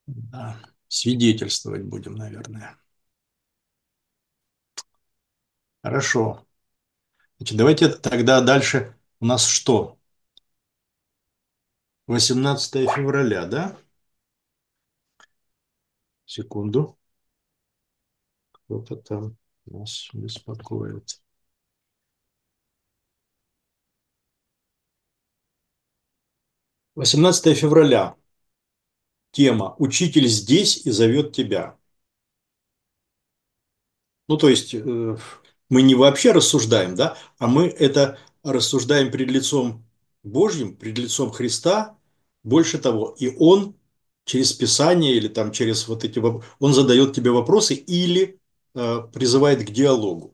Да. Свидетельствовать будем, наверное. Хорошо. Значит, давайте тогда дальше. У нас что? 18 февраля, да? Секунду. Кто-то там нас беспокоит. 18 февраля. Тема «Учитель здесь и зовет тебя». Ну, то есть мы не вообще рассуждаем, да, а мы это рассуждаем пред лицом Божьим, пред лицом Христа. Больше того, и Он через Писание или там через вот эти, Он задает тебе вопросы или призывает к диалогу.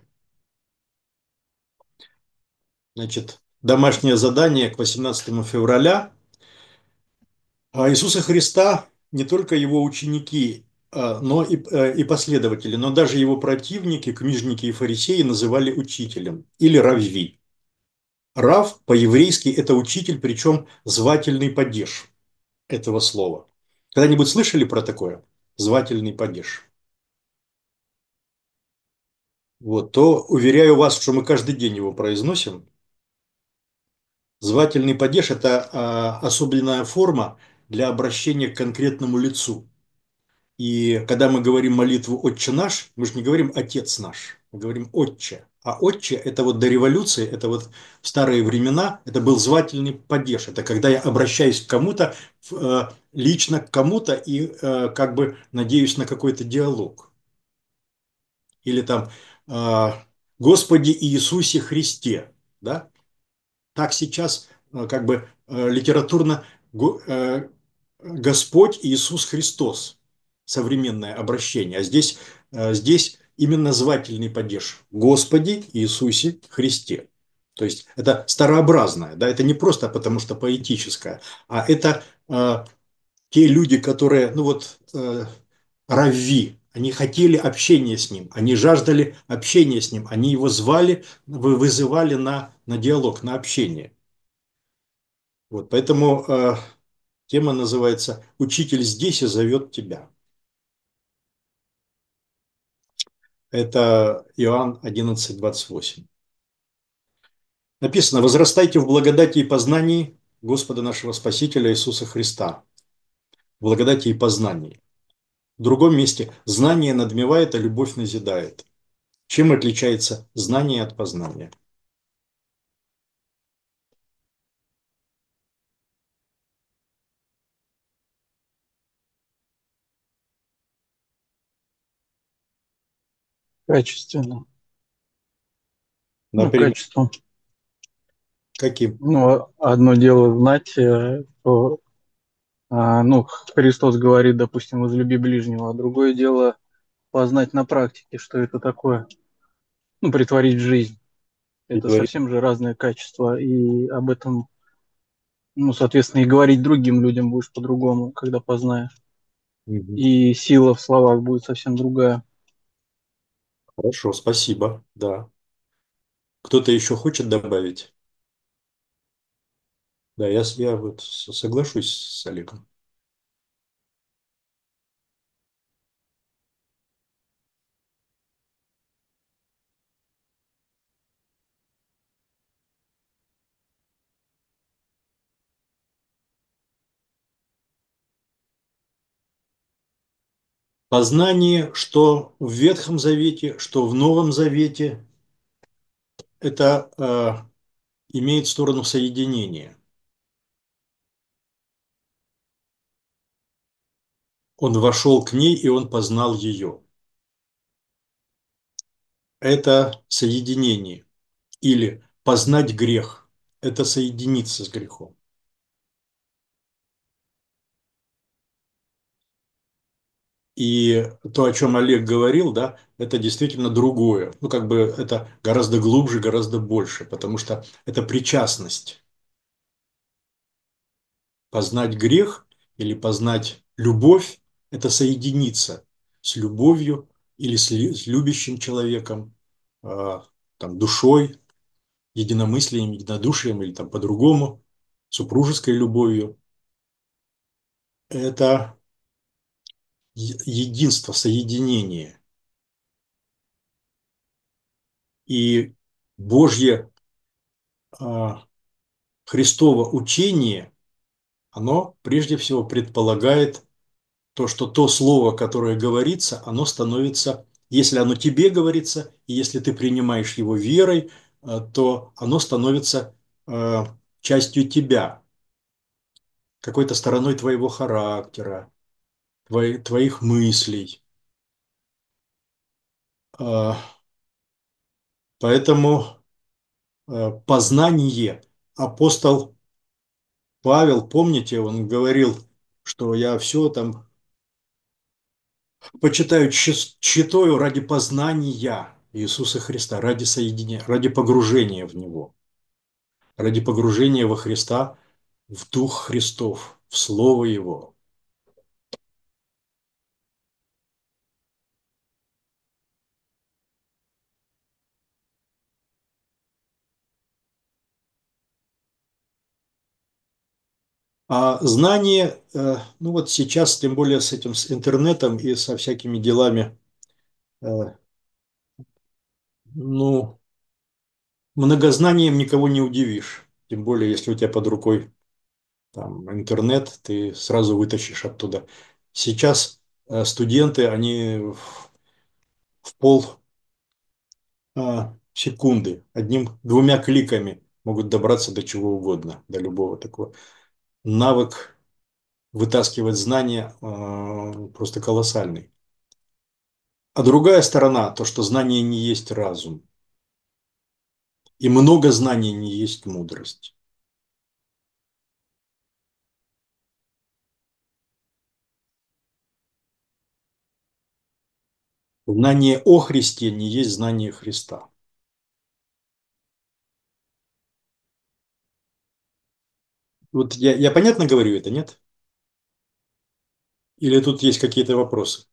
Значит, домашнее задание к 18 февраля. А Иисуса Христа не только его ученики, но и последователи, но даже его противники, книжники и фарисеи называли учителем или равви. Рав по-еврейски – это учитель, причем звательный падеж этого слова. Когда-нибудь слышали про такое? Звательный падеж. Вот, то уверяю вас, что мы каждый день его произносим. Звательный падеж – это особенная форма для обращения к конкретному лицу. И когда мы говорим молитву «Отче наш», мы же не говорим «Отец наш», мы говорим «Отче». А «Отче» – это вот до революции, это вот в старые времена, это был звательный падеж. Это когда я обращаюсь к кому-то, лично к кому-то и как бы надеюсь на какой-то диалог. Или там «Господи Иисусе Христе». Да? Так сейчас как бы литературно Господь Иисус Христос, современное обращение. А здесь именно звательный падеж. Господи Иисусе Христе. То есть это старообразное, да, это не просто потому что поэтическое, а это те люди, которые, ну вот, равви, они хотели общения с ним, они жаждали общения с ним, они его звали, вызывали на диалог, на общение. Вот, поэтому тема называется «Учитель здесь и зовет тебя». Это Иоанн 11:28. Написано: «Возрастайте в благодати и познании Господа нашего Спасителя Иисуса Христа». В благодати и познании. В другом месте: «Знание надмевает, а любовь назидает». Чем отличается знание от познания? Качественно. Ну, Например, качеством. каким? Ну, одно дело знать, что, ну, Христос говорит, допустим, возлюби ближнего, а другое дело познать на практике, что это такое. Ну, притворить в жизнь. Это совсем же разные качества, и об этом, ну, соответственно, и говорить другим людям будешь по-другому, когда познаешь. Мгм. И сила в словах будет совсем другая. Хорошо, спасибо. Да. Кто-то еще хочет добавить? Да, я вот соглашусь с Олегом. Познание, что в Ветхом Завете, что в Новом Завете, это имеет сторону соединения. Он вошел к ней, и он познал ее. Это соединение. Или познать грех. Это соединиться с грехом. И то, о чем Олег говорил, да, это действительно другое. Ну, как бы это гораздо глубже, гораздо больше, потому что это причастность. Познать грех или познать любовь – это соединиться с любовью или с любящим человеком, там, душой, единомыслием, единодушием или там по-другому, супружеской любовью. Это единство, соединение. И Божье а, Христово учение, оно прежде всего предполагает то, что то слово, которое говорится, оно становится, если оно тебе говорится, и если ты принимаешь его верой, то оно становится частью тебя, какой-то стороной твоего характера, твоих мыслей. А, Поэтому познание апостол Павел, помните, он говорил, что я все там почитаю читаю ради познания Иисуса Христа, ради соединения, ради погружения в Него, ради погружения во Христа, в Дух Христов, в Слово Его. А знание, ну вот сейчас, тем более с этим, с интернетом и со всякими делами, э, ну, многознанием никого не удивишь. Тем более, если у тебя под рукой там интернет, ты сразу вытащишь оттуда. Сейчас студенты, они в пол секунды, одним-двумя кликами могут добраться до чего угодно, до любого такого. Навык вытаскивать знания просто колоссальный. А другая сторона, то, что знание не есть разум. И много знаний не есть мудрость. Знание о Христе не есть знание Христа. Вот я понятно говорю это, нет? Или тут есть какие-то вопросы?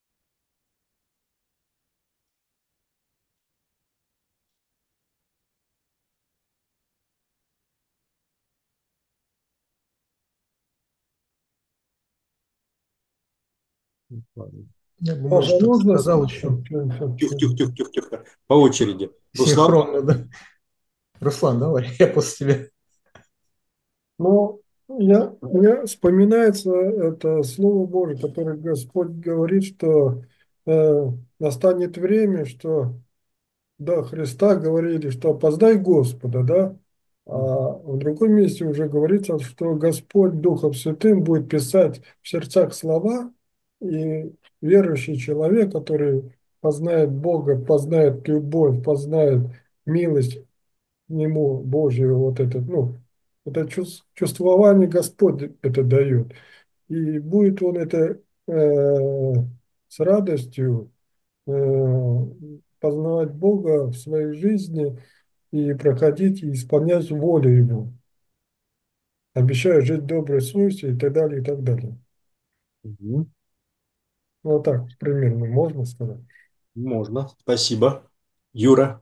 Ладно. Я бы, Паша, может, так можно сказал еще что-нибудь Тихо, все-таки? тихо, тихо, тихо, тихо. По очереди. Руслан? синхронно, да. Руслан, давай, я после тебя. Ну, мне вспоминается это Слово Божие, которое Господь говорит, что э, настанет время, что до Христа говорили, что познай Господа, да? А в другом месте уже говорится, что Господь Духом Святым будет писать в сердцах слова, и верующий человек, который познает Бога, познает любовь, познает милость Нему Божию, вот этот, ну, это чувствование Господь это дает. И будет он это с радостью познавать Бога в своей жизни и проходить и исполнять волю Его, обещая жить доброй совестью и так далее, и так далее. Мгм. Ну, вот так примерно можно сказать. Можно. Спасибо. Юра?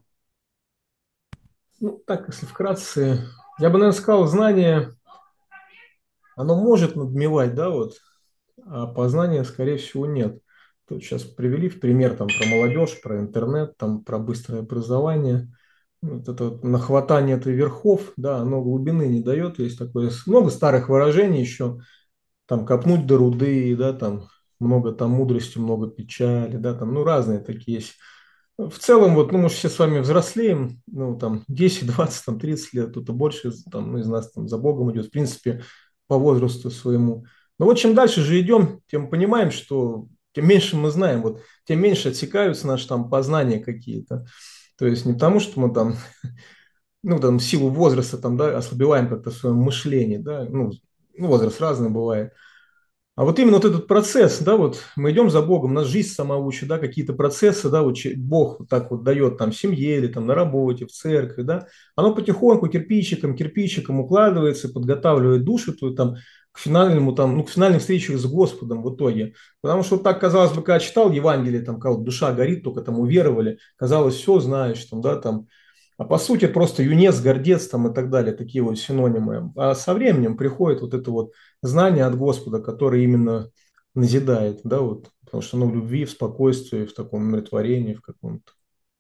Ну, так, если вкратце, я бы, наверное, сказал, знание, оно может надмевать, да, вот, а познания, скорее всего, нет. Тут сейчас привели в пример там про молодежь, про интернет, там про быстрое образование. Вот это вот нахватание этой верхов, да, оно глубины не дает. Есть такое много старых выражений еще, там копнуть до руды, да, там много там мудрости, много печали, да, там, ну, разные такие есть. В целом, вот, ну, мы же все с вами взрослеем, ну, там, 10, 20, там, 30 лет, кто-то больше, там, ну, из нас там за Богом идет, в принципе, по возрасту своему. Но вот чем дальше же идем, тем понимаем, что тем меньше мы знаем, вот, тем меньше отсекаются наши там познания какие-то. То есть не потому, что мы там, ну, там, в силу возраста, там, да, ослабеваем как-то в своем мышлении, да, ну, возраст разный бывает. А вот именно вот этот процесс, да, вот мы идем за Богом, нас жизнь сама учит, да, какие-то процессы, да, вот Бог вот так вот дает там в семье или там на работе, в церкви, да, оно потихоньку кирпичиком, кирпичиком укладывается, подготавливает душу твою там к финальному там, ну, к финальной встрече с Господом в итоге. Потому что вот так, казалось бы, когда читал Евангелие, там, когда вот душа горит, только там уверовали, казалось, все знаешь, там, да, там, а по сути просто юнец, гордец там и так далее, такие вот синонимы. А со временем приходит вот это вот знание от Господа, которое именно назидает, да, вот, потому что оно в любви, в спокойствии, в таком умиротворении, в каком-то.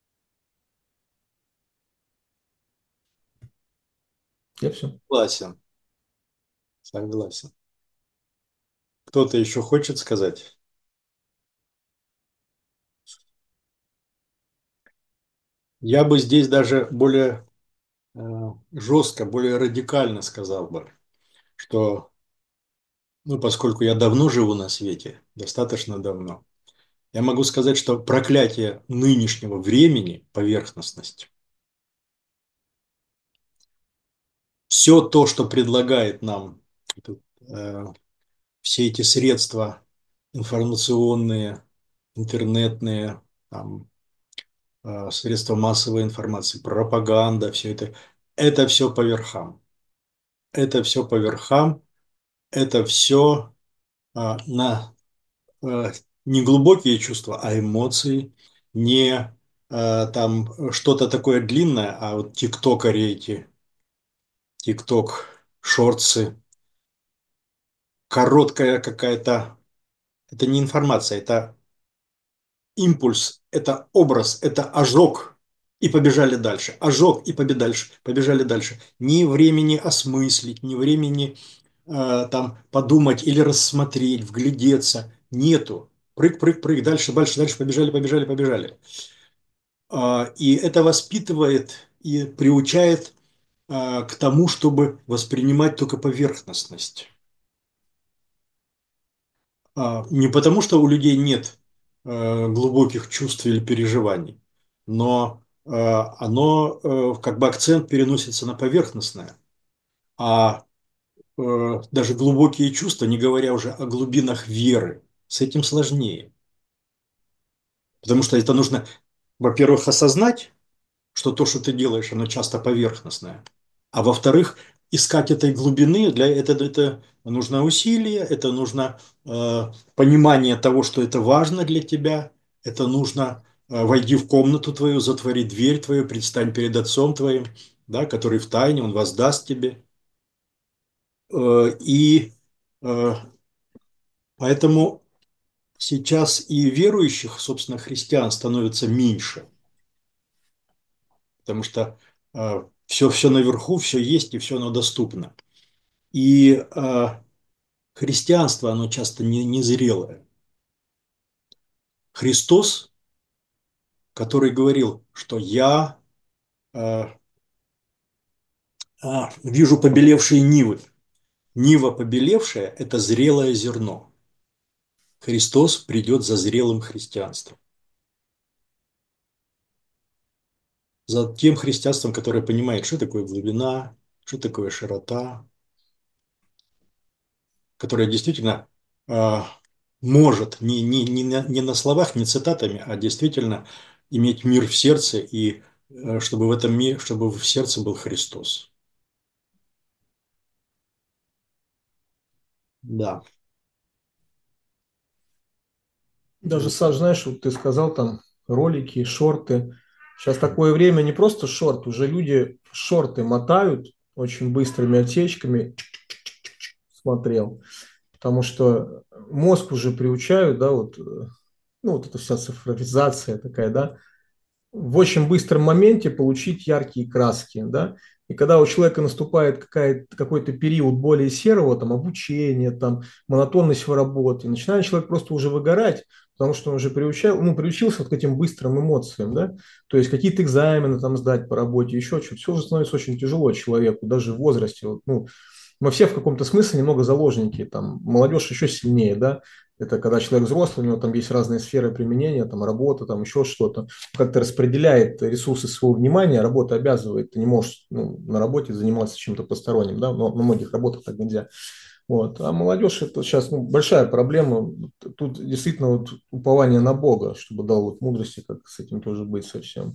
Я все. Согласен, согласен. Кто-то еще хочет сказать? Я бы здесь даже более жестко, более радикально сказал бы, что, ну, поскольку я давно живу на свете, достаточно давно, я могу сказать, что проклятие нынешнего времени – поверхностность. Все то, что предлагает нам э, все эти средства информационные, интернетные, там, средства массовой информации, пропаганда, все это все по верхам. Это все по верхам, это все на э, не глубокие чувства, а эмоции, не там что-то такое длинное, а вот тиктокари эти, тикток, шорцы, короткая какая-то, это не информация, это импульс, это образ, это ожог, и побежали дальше. Ожог и дальше, побежали дальше. Ни времени осмыслить, ни времени там подумать или рассмотреть, вглядеться. Нету. Прыг, прыг, прыг, дальше, дальше, дальше, побежали, побежали, побежали. И это воспитывает и приучает к тому, чтобы воспринимать только поверхностность. Не потому, что у людей нет глубоких чувств или переживаний, но оно как бы акцент переносится на поверхностное. А даже глубокие чувства, не говоря уже о глубинах веры, с этим сложнее. Потому что это нужно, во-первых, осознать, что то, что ты делаешь, оно часто поверхностное. А во-вторых, искать этой глубины, для этого это нужно усилие, это нужно понимание того, что это важно для тебя, это нужно войди в комнату твою, затвори дверь твою, предстань перед отцом твоим, да, который в тайне, он воздаст тебе. И поэтому сейчас и верующих, собственно, христиан становится меньше, потому что все наверху, все есть и все оно доступно. И христианство, оно часто незрелое. Христос, который говорил, что я вижу побелевшие нивы. Нива побелевшая – это зрелое зерно. Христос придет за зрелым христианством. За тем христианством, которое понимает, что такое глубина, что такое широта, которое действительно может не на словах, не цитатами, а действительно иметь мир в сердце и чтобы в этом мире, чтобы в сердце был Христос. Да. Даже, Саш, знаешь, вот ты сказал там ролики, шорты. Сейчас такое время, не просто шорт, уже люди шорты мотают очень быстрыми отсечками, смотрел. Потому что мозг уже приучают, да, вот, ну, вот эта вся цифровизация такая, да, в очень быстром моменте получить яркие краски, да. И когда у человека наступает какой-то период более серого, там, обучения, там, монотонность в работе, начинает человек просто уже выгорать, потому что он уже приучился вот к этим быстрым эмоциям, да, то есть какие-то экзамены там сдать по работе, еще что-то, все уже становится очень тяжело человеку, даже в возрасте, вот, ну, мы все в каком-то смысле немного заложники, там, молодежь еще сильнее, да, это когда человек взрослый, у него там есть разные сферы применения, там работа, там еще что-то, как-то распределяет ресурсы своего внимания, работа обязывает, ты не можешь на работе заниматься чем-то посторонним, да, но на многих работах так нельзя. Вот. А молодежь это сейчас большая проблема. Тут действительно вот упование на Бога, чтобы дал вот мудрости, как с этим тоже быть совсем.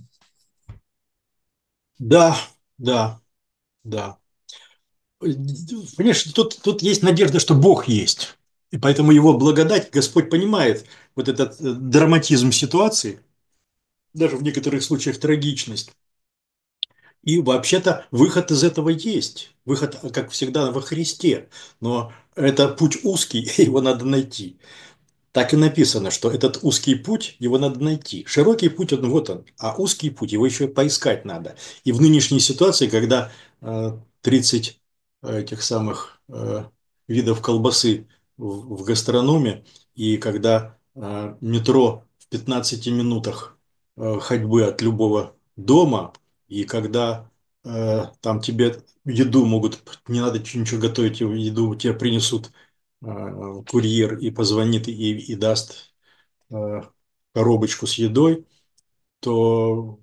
Да, да, да. Понимаешь, тут есть надежда, что Бог есть. И поэтому его благодать, Господь понимает вот этот драматизм ситуации, даже в некоторых случаях трагичность. И вообще-то выход из этого есть. Выход, как всегда, во Христе. Но это путь узкий, его надо найти. Так и написано, что этот узкий путь, его надо найти. Широкий путь, он вот он, а узкий путь, его еще поискать надо. И в нынешней ситуации, когда 30 этих самых видов колбасы в гастрономе, и когда метро в 15 минутах ходьбы от любого дома, и когда там тебе еду могут, не надо ничего готовить, еду тебе принесут курьер и позвонит и даст э, коробочку с едой, то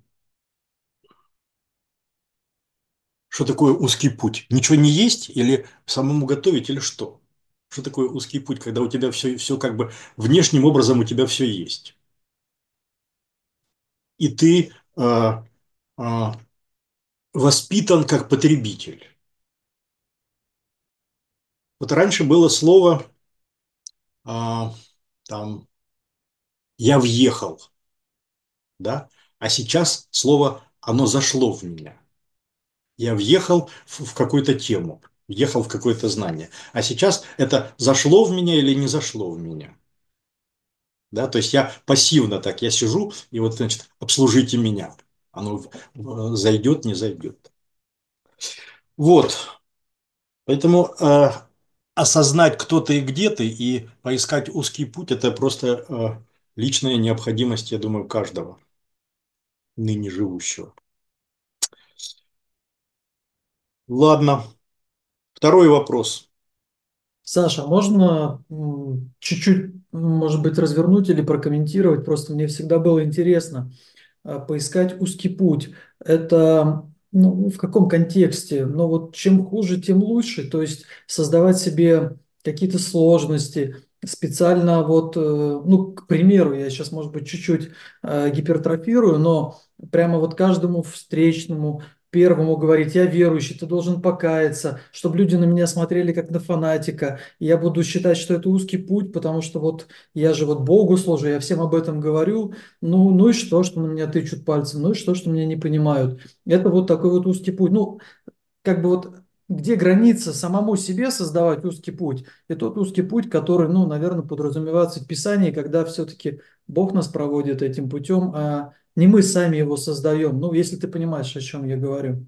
что такое узкий путь? Ничего не есть или самому готовить или что? Что такое узкий путь, когда у тебя все как бы внешним образом у тебя все есть? И ты э, воспитан как потребитель. Вот раньше было слово э, там «я въехал», да? А сейчас слово «оно зашло в меня». Я въехал в какую-то тему, въехал в какое-то знание. А сейчас это зашло в меня или не зашло в меня. Да? То есть я пассивно так, я сижу и вот, значит, обслужите меня. Оно зайдет, не зайдет. Вот. Поэтому осознать, кто ты и где ты, и поискать узкий путь, это просто личная необходимость, я думаю, каждого ныне живущего. Ладно. Второй вопрос. Саша, можно чуть-чуть, может быть, развернуть или прокомментировать? Просто мне всегда было интересно поискать узкий путь. Это ну, в каком контексте? Но вот чем хуже, тем лучше. То есть создавать себе какие-то сложности, специально вот, ну, к примеру, я сейчас, может быть, чуть-чуть гипертрофирую, но прямо вот каждому встречному, первому говорить, я верующий, ты должен покаяться, чтобы люди на меня смотрели как на фанатика. И я буду считать, что это узкий путь, потому что вот я же вот Богу служу, я всем об этом говорю, ну и что на меня тычут пальцем, ну и что меня не понимают. Это вот такой вот узкий путь. Ну, как бы вот где граница самому себе создавать узкий путь, и тот узкий путь, который, ну, наверное, подразумевается в Писании, когда все-таки Бог нас проводит этим путем, а не мы сами его создаем. Ну, если ты понимаешь, о чем я говорю.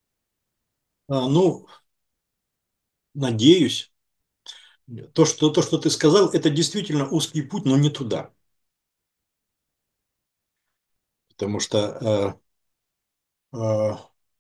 Ну, надеюсь. То, что ты сказал, это действительно узкий путь, но не туда. Потому что э,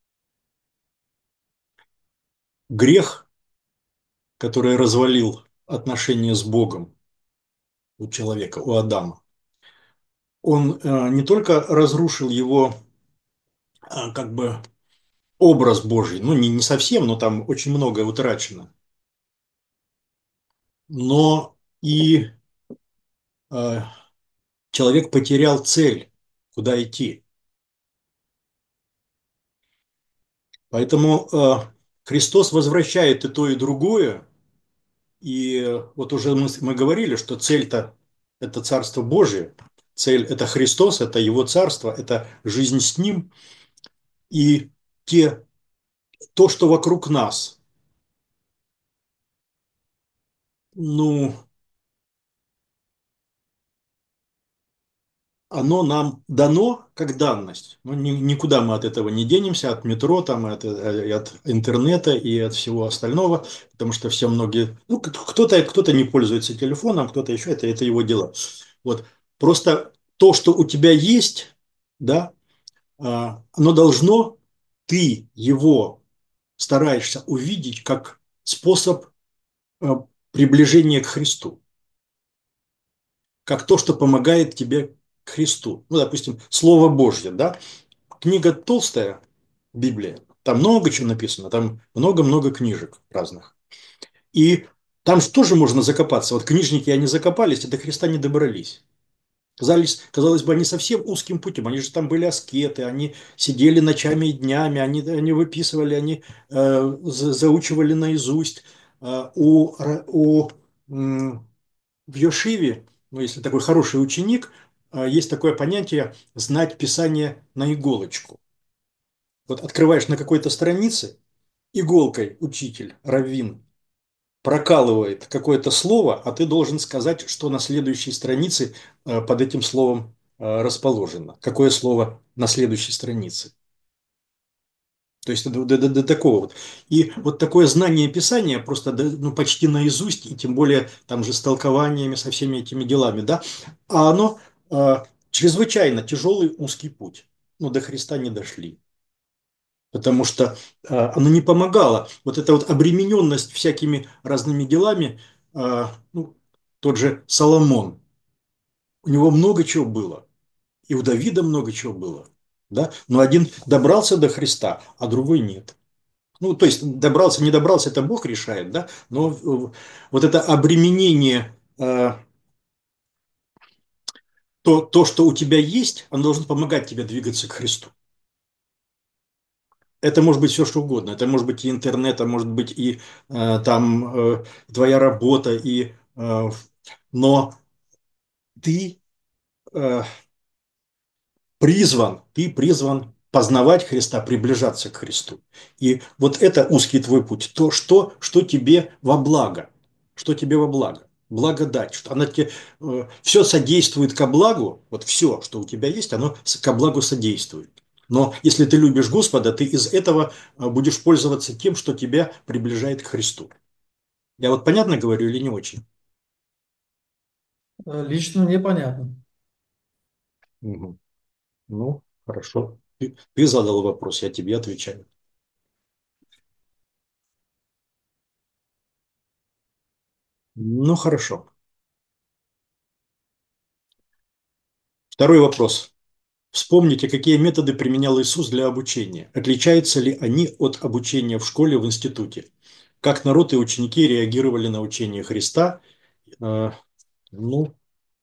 грех, который развалил отношения с Богом у человека, у Адама, он не только разрушил его как бы образ Божий, ну не совсем, но там очень многое утрачено, но и э, человек потерял цель, куда идти. Поэтому Христос возвращает и то, и другое. И вот уже мы говорили, что цель-то это Царство Божие, цель это Христос, это Его Царство, это жизнь с Ним. И те, то, что вокруг нас, ну, оно нам дано как данность. Ну, никуда мы от этого не денемся, от метро, там, и от интернета и от всего остального, потому что все многие, ну, кто-то не пользуется телефоном, кто-то еще, это его дела. Вот. Просто то, что у тебя есть, да, оно должно, ты его стараешься увидеть как способ а, приближения к Христу, как то, что помогает тебе к Христу. Ну, допустим, Слово Божье, да, книга толстая, Библия, там много чего написано, там много-много книжек разных. И там же тоже можно закопаться. Вот книжники, они закопались и до Христа не добрались. Казалось бы, они совсем узким путем. Они же там были аскеты, они сидели ночами и днями, они выписывали, они заучивали наизусть. В Йошиве, ну, если такой хороший ученик, есть такое понятие «знать Писание на иголочку». Вот открываешь на какой-то странице, иголкой учитель, раввин, прокалывает какое-то слово, а ты должен сказать, что на следующей странице под этим словом расположено. Какое слово на следующей странице. То есть до такого вот. И вот такое знание Писания просто ну, почти наизусть, и тем более там же с толкованиями, со всеми этими делами, да, а оно чрезвычайно тяжелый узкий путь. Но до Христа не дошли. Потому что оно не помогало. Вот эта вот обремененность всякими разными делами, ну, тот же Соломон, у него много чего было. И у Давида много чего было. Да? Но один добрался до Христа, а другой нет. Ну, то есть добрался, не добрался, это Бог решает, да, но вот это обременение, то, что у тебя есть, оно должно помогать тебе двигаться к Христу. Это может быть все, что угодно. Это может быть и интернет, а может быть и там твоя работа, но ты э, ты призван познавать Христа, приближаться к Христу. И вот это узкий твой путь, то, что тебе во благо, что тебе во благо, благодать, что она тебе все содействует ко благу, вот все, что у тебя есть, оно ко благу содействует. Но если ты любишь Господа, ты из этого будешь пользоваться тем, что тебя приближает к Христу. Я вот понятно говорю или не очень? Лично мне понятно. Мгм. Ну, хорошо. Ты задал вопрос, я тебе отвечаю. Ну, хорошо. Второй вопрос. Вспомните, какие методы применял Иисус для обучения. Отличаются ли они от обучения в школе, в институте? Как народ и ученики реагировали на учение Христа? Э, Ну,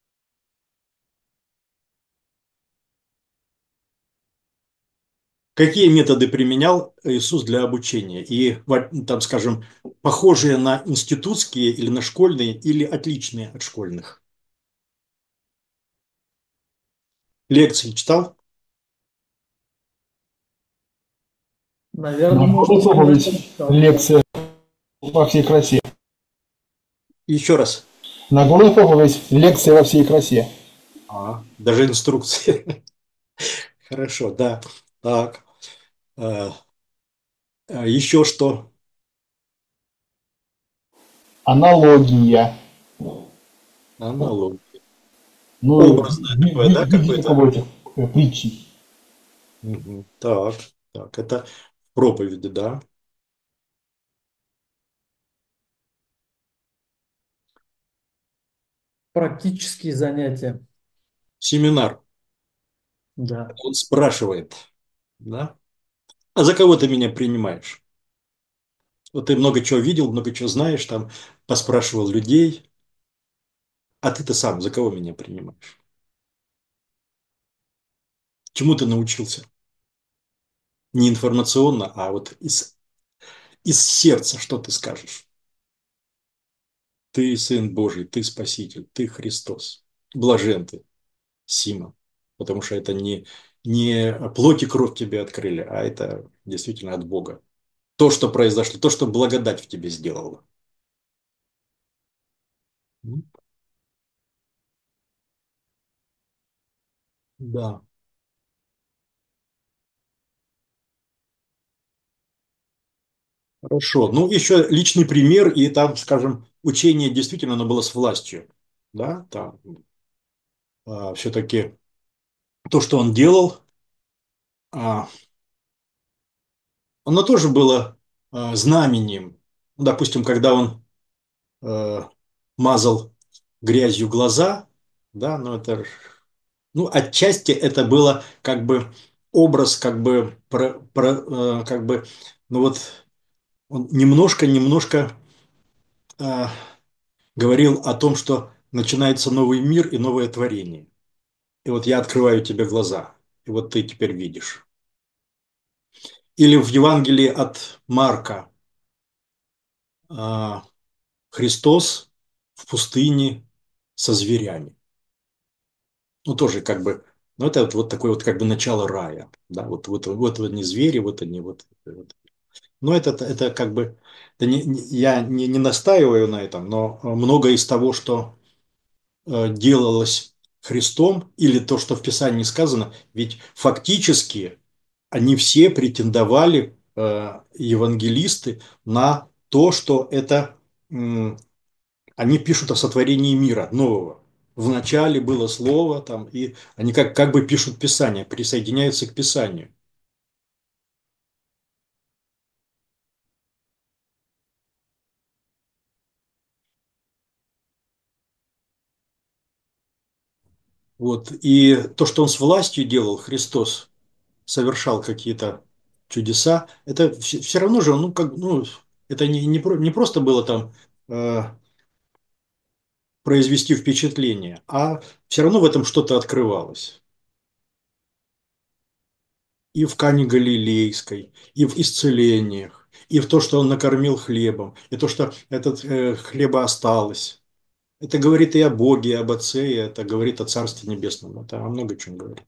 какие методы применял Иисус для обучения? И, там, скажем, похожие на институтские или на школьные, или отличные от школьных? Лекции читал? Наверное, Нагорная можно сказать, что проповедь, читал. лекция во всей красе. Еще раз. Нагорная проповедь, лекция во всей красе. Даже инструкции. Хорошо, да. Так. э, Еще что? Аналогия. Аналог. Ну, Образное такое, да, виде какое-то? такого этих притчи. Мгм. Так, так, это проповеди, да. Практические занятия. Семинар. Да. Он спрашивает, да? А за кого ты меня принимаешь? Вот ты много чего видел, много чего знаешь, там поспрашивал людей, а ты-то сам за кого меня принимаешь? Чему ты научился? Не информационно, а вот из сердца, что ты скажешь? Ты Сын Божий, ты Спаситель, ты Христос. Блажен ты, Сима, потому что это не плоть и кровь тебе открыли, а это действительно от Бога. То, что произошло, то, что благодать в тебе сделала. Да. Хорошо. Ну, еще личный пример, и там, скажем, учение действительно оно было с властью. Да, там все-таки то, что он делал, а, оно тоже было знамением. Ну, допустим, когда он э, мазал грязью глаза, да, ну это, ну отчасти это было как бы образ, как бы, как бы, ну вот он немножко говорил о том, что начинается новый мир и новое творение. И вот я открываю тебе глаза, и вот ты теперь видишь. Или в Евангелии от Марка а, Христос в пустыне со зверями. Ну, тоже как бы Но это вот такое вот как бы начало рая. Да? Вот они звери, вот они вот. Но это как бы, я не настаиваю на этом, но многое из того, что делалось Христом, или то, что в Писании сказано, ведь фактически они все претендовали, евангелисты, на то, что это они пишут о сотворении мира нового. В начале было слово, там, и они как бы пишут Писание, присоединяются к Писанию. Вот. И то, что он с властью делал, Христос совершал какие-то чудеса, это все равно же, ну, как, ну, это не просто было там э, произвести впечатление, а все равно в этом что-то открывалось. И в Кане Галилейской, и в исцелениях, и в то, что он накормил хлебом, и то, что этот хлеба осталось. Это говорит и о Боге, и об Отце, и это говорит о Царстве Небесном. Это о много чем говорит.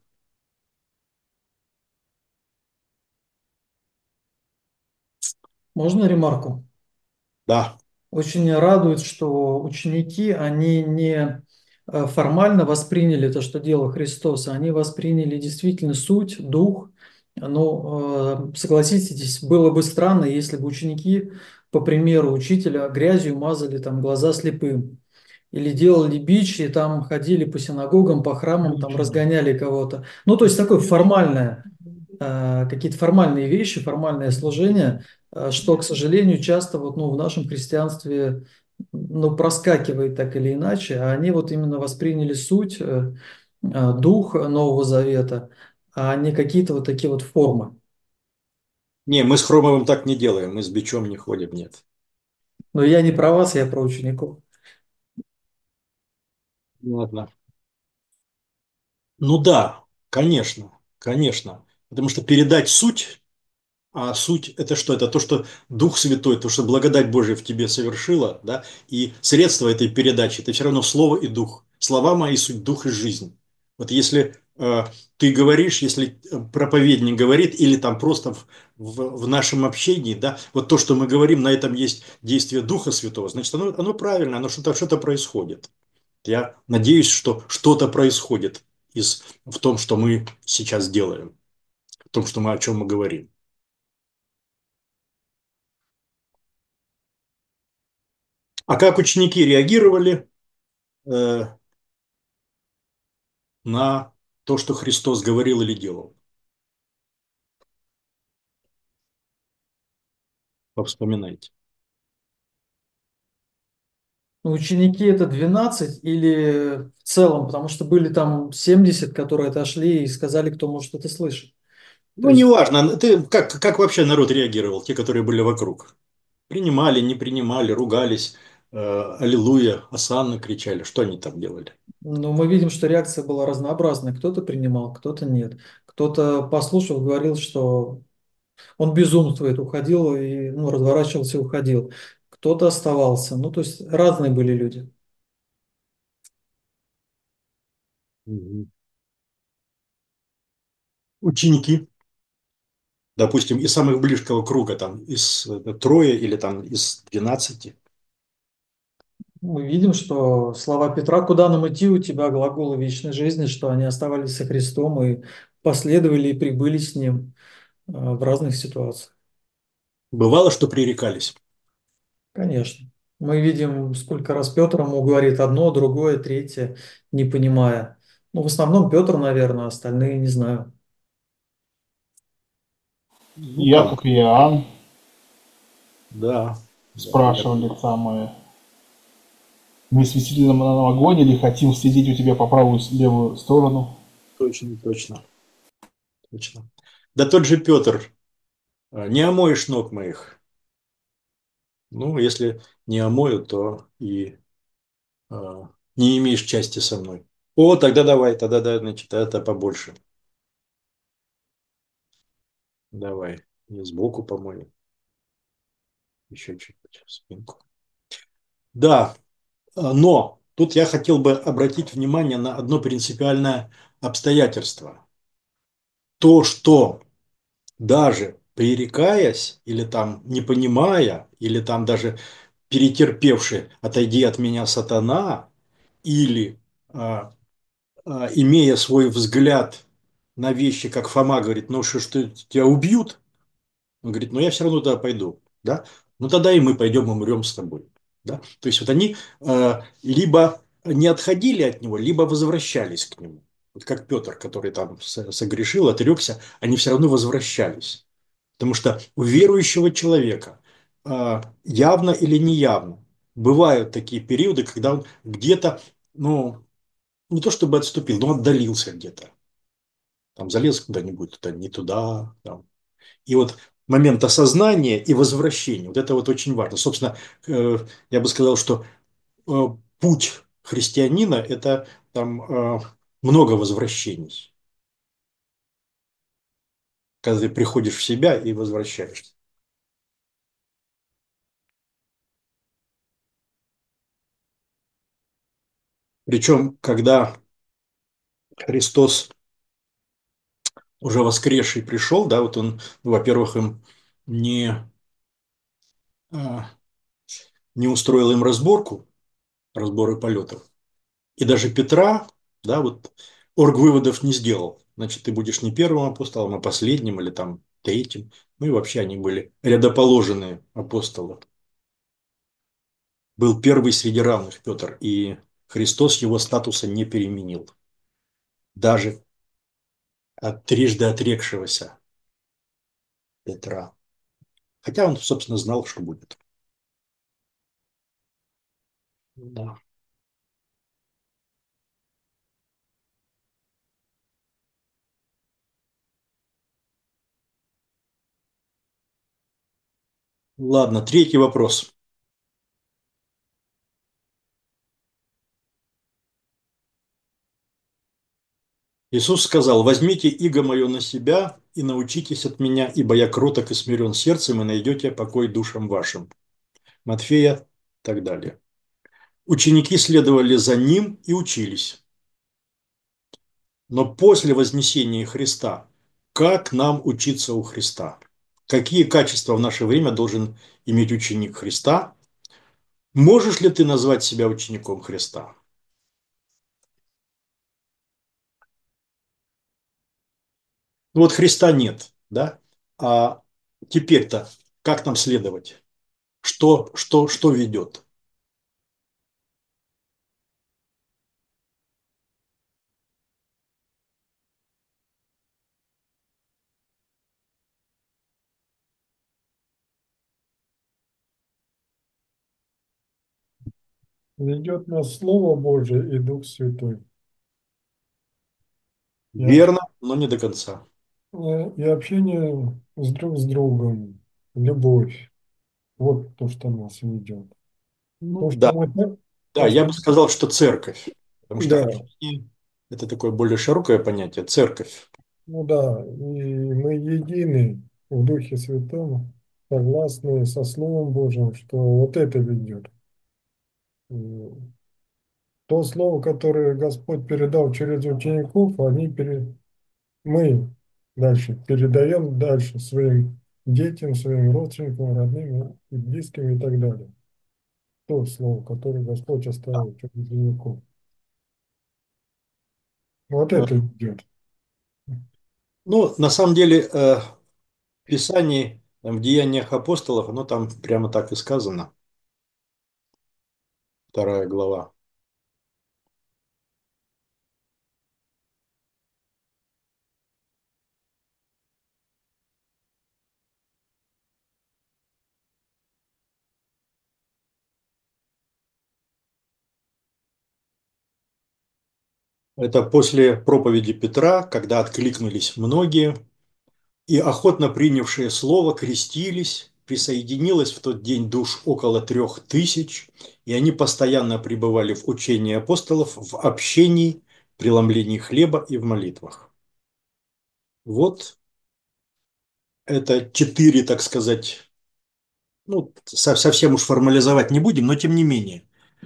Можно ремарку? Да. Очень радует, что ученики, они не формально восприняли то, что делал Христос, а они восприняли действительно суть, дух. Ну, согласитесь, было бы странно, если бы ученики, по примеру учителя, грязью мазали там глаза слепым. Или делали бич, и там ходили по синагогам, по храмам, там разгоняли кого-то. Ну, то есть такое формальное, какие-то формальные вещи, формальное служение, что, к сожалению, часто вот, ну, в нашем христианстве ну, проскакивает так или иначе, а они вот именно восприняли суть, дух Нового Завета, а не какие-то вот такие вот формы. Не, мы с Хромовым так не делаем, мы с бичом не ходим, нет. Но я не про вас, я про учеников. Ладно. Ну да, конечно, конечно. Потому что передать суть, а суть это что? Это то, что Дух Святой, то, что благодать Божия в тебе совершила, да, и средство этой передачи, это все равно слово и дух. Слова мои суть дух и жизнь. Вот если ты говоришь, если проповедник говорит, или там просто в нашем общении, да, вот то, что мы говорим, на этом есть действие Духа Святого, значит, оно правильно, оно что-то происходит. Я надеюсь, что что-то происходит в том, что мы сейчас делаем, в том, о чем мы говорим. А как ученики реагировали э, на то, что Христос говорил или делал? Вспоминайте. Ну, ученики это 12 или в целом, потому что были там 70, которые отошли и сказали, кто может это слышать. То Ну, есть, неважно, ты, как вообще народ реагировал, те, которые были вокруг? Принимали, не принимали, ругались, аллилуйя, осанна кричали. Что они там делали? ну, мы видим, что реакция была разнообразная. Кто-то принимал, кто-то нет. Кто-то, послушав, говорил, что он безумствует, уходил и ну, разворачивался и уходил. Кто-то оставался. Ну, то есть разные были люди. Мгм. Ученики, допустим, из самых близкого круга, там, из трое или там из 12. Мы видим, что слова Петра, куда нам идти, у тебя глаголы вечной жизни, что они оставались со Христом и последовали и прибыли с Ним в разных ситуациях. Бывало, что пререкались. Конечно. Мы видим, сколько раз Петр ему говорит одно, другое, третье, не понимая. Ну, в основном Петр, наверное, остальные не знаю. Ну, там, Яков и Иоанн да. Да, спрашивали самое. Мы светили на огонь или хотим сидеть у тебя по правую и левую сторону? точно, точно, точно. Да тот же Петр, не омоешь ног моих. Ну, если не омою, то и не имеешь части со мной. О, тогда давай, тогда да, значит, это побольше. Давай. И сбоку помою. Еще чуть-чуть. Спинку. Да, но Тут я хотел бы обратить внимание на одно принципиальное обстоятельство. То, что даже пререкаясь, или там не понимая, или там даже перетерпевший «отойди от меня, сатана», или имея свой взгляд на вещи, как Фома говорит, ну что тебя убьют, он говорит, ну я все равно туда пойду, да, ну тогда и мы пойдем умрем с тобой, да, то есть вот они либо не отходили от него, либо возвращались к нему, вот как Петр, который там согрешил, отрекся, они все равно возвращались, потому что у верующего человека явно или неявно бывают такие периоды, когда он где-то, ну, не то чтобы отступил, но отдалился где-то, там залез куда-нибудь, туда, не туда, там. И вот момент осознания и возвращения, вот это вот очень важно. Собственно, я бы сказал, что э, путь христианина – это там много возвращений, когда ты приходишь в себя и возвращаешься. Причем, когда Христос уже воскресший пришел, да, вот он, ну, во-первых, им не, а, не устроил им разборы полетов. И даже Петра, да, вот оргвыводов не сделал. Значит, ты будешь не первым апостолом, а последним или там третьим. Ну и вообще они были рядоположенные апостолы. Был первый среди равных Петр, и Христос его статуса не переменил. Даже от трижды отрекшегося Петра. Хотя он, собственно, знал, что будет. Да. Ладно, третий вопрос. Иисус сказал: «Возьмите иго мое на себя и научитесь от меня, ибо я кроток и смирен сердцем, и найдете покой душам вашим». Матфея и так далее. Ученики следовали за ним и учились. Но после вознесения Христа, как нам учиться у Христа? Какие качества в наше время должен иметь ученик Христа? Можешь ли ты назвать себя учеником Христа? Ну вот Христа нет, да? А теперь-то как нам следовать? Что ведет? Ведет нас Слово Божие и Дух Святой. И, Верно, но не до конца. и общение друг с другом, любовь. Вот то, что нас ведет. Ну То, да, что мы, да, то, я что, бы сказал, что церковь, потому что да, общение – это такое более широкое понятие, церковь. ну да, и мы едины в Духе Святом, согласны со Словом Божьим, что вот это ведет. И то слово, которое Господь передал через учеников, мы дальше передаем дальше своим детям, своим родственникам, родным и близким и так далее. То слово, которое Господь оставил через учеников. Вот Э, это идет. Ну, на самом деле, в Писании, в Деяниях апостолов, оно там прямо так и сказано, 2 глава. Это после проповеди Петра, когда откликнулись многие, и охотно принявшие слово крестились, присоединилось в тот день душ около 3000, и они постоянно пребывали в учении апостолов, в общении, преломлении хлеба и в молитвах. Вот это 4, так сказать, ну, совсем уж формализовать не будем, но тем не менее.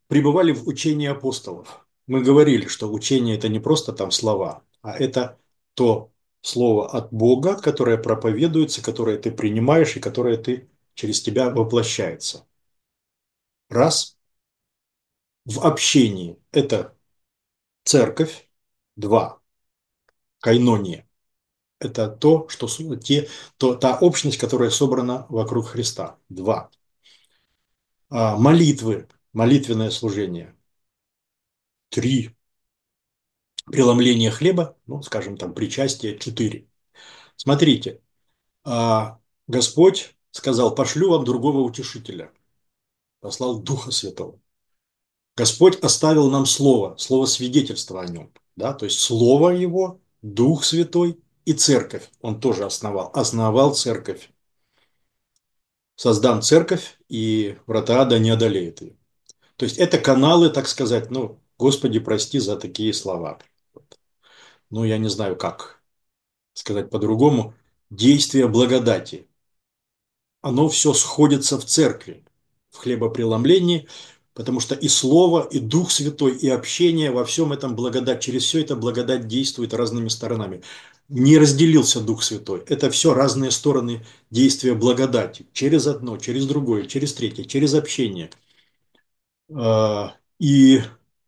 пребывали в учении апостолов. Мы говорили, что учение – это не просто там слова, а это то слово от Бога, которое проповедуется, которое ты принимаешь и которое ты через тебя воплощается. Раз. В общении – это церковь. Два. Кайнония. Это то, что та общность, которая собрана вокруг Христа. Два. Молитвы, молитвенное служение. Три. Преломление хлеба, ну, скажем там, причастие. Четыре. Смотрите, Господь сказал: пошлю вам другого утешителя. Послал Духа Святого. Господь оставил нам слово, слово свидетельства о нем. Да? То есть слово его, Дух Святой и церковь. Он тоже основал церковь. Создам церковь, и врата ада не одолеют ее. То есть это каналы, так сказать, ну, Господи, прости за такие слова. Ну, я не знаю, как сказать по-другому. Действие благодати. Оно все сходится в церкви, в хлебопреломлении, потому что и Слово, и Дух Святой, и общение, во всем этом благодать, через все это благодать действует разными сторонами. Не разделился Дух Святой. Это все разные стороны действия благодати. Через одно, через другое, через третье, через общение. И